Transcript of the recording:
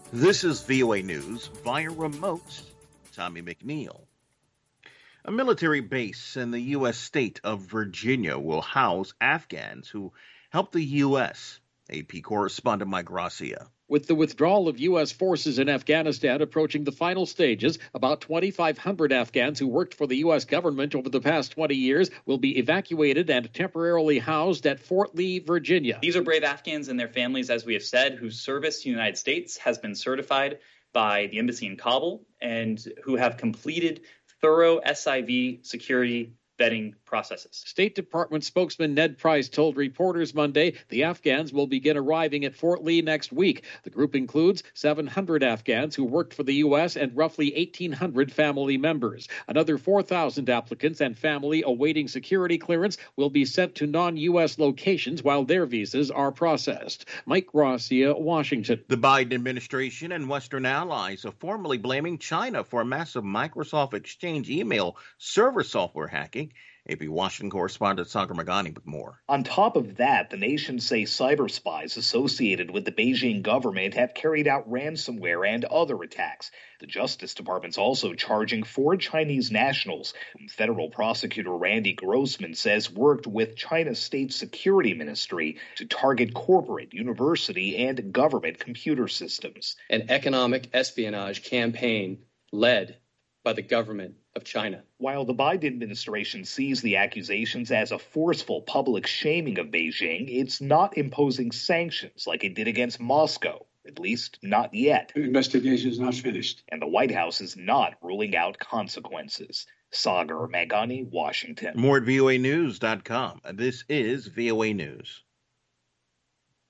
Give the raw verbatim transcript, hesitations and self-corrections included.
This is V O A News via remote. Tommy McNeil. A military base in the U S state of Virginia will house Afghans who help the U S. A P correspondent Mike Gracia. With the withdrawal of U S forces in Afghanistan approaching the final stages, about twenty-five hundred Afghans who worked for the U S government over the past twenty years will be evacuated and temporarily housed at Fort Lee, Virginia. These are brave Afghans and their families, as we have said, whose service to the United States has been certified by the embassy in Kabul and who have completed thorough S I V security vetting processes. State Department spokesman Ned Price told reporters Monday the Afghans will begin arriving at Fort Lee next week. The group includes seven hundred Afghans who worked for the U S and roughly eighteen hundred family members. Another four thousand applicants and family awaiting security clearance will be sent to non-U S locations while their visas are processed. Mike Gracia, Washington. The Biden administration and Western allies are formally blaming China for a massive Microsoft Exchange email server software hacking. A P Washington correspondent Sagar Magani with more. On top of that, the nations say cyber spies associated with the Beijing government have carried out ransomware and other attacks. The Justice Department's also charging four Chinese nationals, whom federal prosecutor Randy Grossman says worked with China's state security ministry to target corporate, university, and government computer systems. An economic espionage campaign led by the government of China. While the Biden administration sees the accusations as a forceful public shaming of Beijing, it's not imposing sanctions like it did against Moscow, at least not yet. The investigation is not finished. And the White House is not ruling out consequences. Sagar Magani, Washington. More at V O A news dot com. This is V O A News.